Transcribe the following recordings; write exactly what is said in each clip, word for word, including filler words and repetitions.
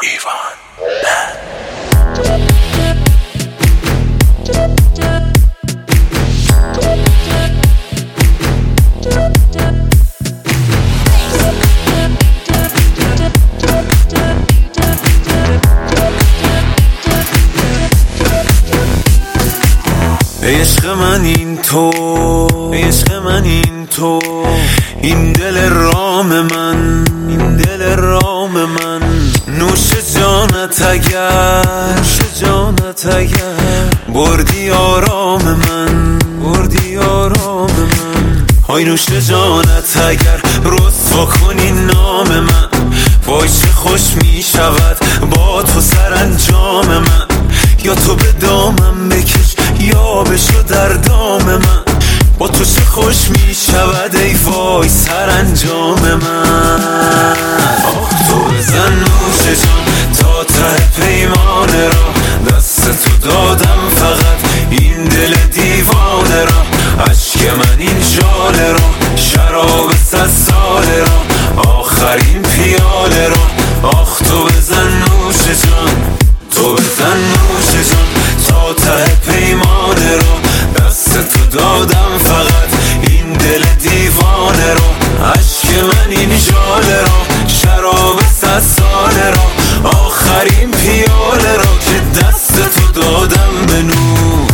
ایوان عشق من این تو، عشق من این تو، این دل رام من، این دل رام من، نوش جانت اگر، نوش جانت اگر بردی آرام من، بردی آرام من. های نوش جانت اگر رسوا کنی نام من، وای چه خوش می شود با تو سرانجام من. یا تو به دامم بکش یا بشو در دام من، با تو چه خوش می شود ای وای سرانجام من. آه تو بزن نوش جان تا ته پیمانه را، دست تو دادم فقط این دل دیوانه را. عشق من این ژاله را، شراب صد ساله را، آخرین پیاله را. آخ تو بزن نوش جان، تو بزن نوش جان تا ته پیمانه را، دست تو دادم فقط این دل دیوانه را. عشق من این ژاله را، شراب صد ساله را، آخرین پیاله را که دست تو دادم به نوش.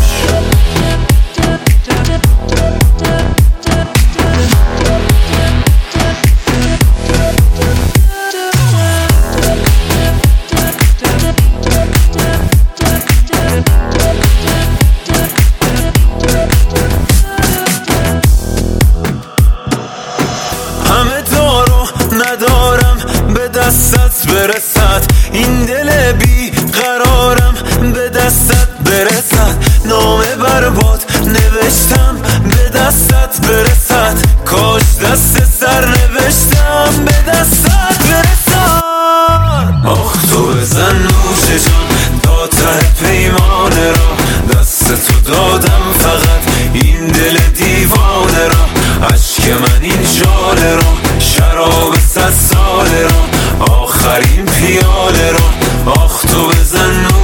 همه دارو ندارم به دستت برسد، این دل بی قرارم به دستت برسد. نام برباد نوشتم به دستت برسد، کاش دست سر نوشتم به دستت برسد. آخ تو بزن نوش جان تا ته پیمانه را، دست تو دادم فقط این دل دیوانه را. عشق من این ژاله را، شراب صد ساله را، آخرین پیاله را. آخ تو بزن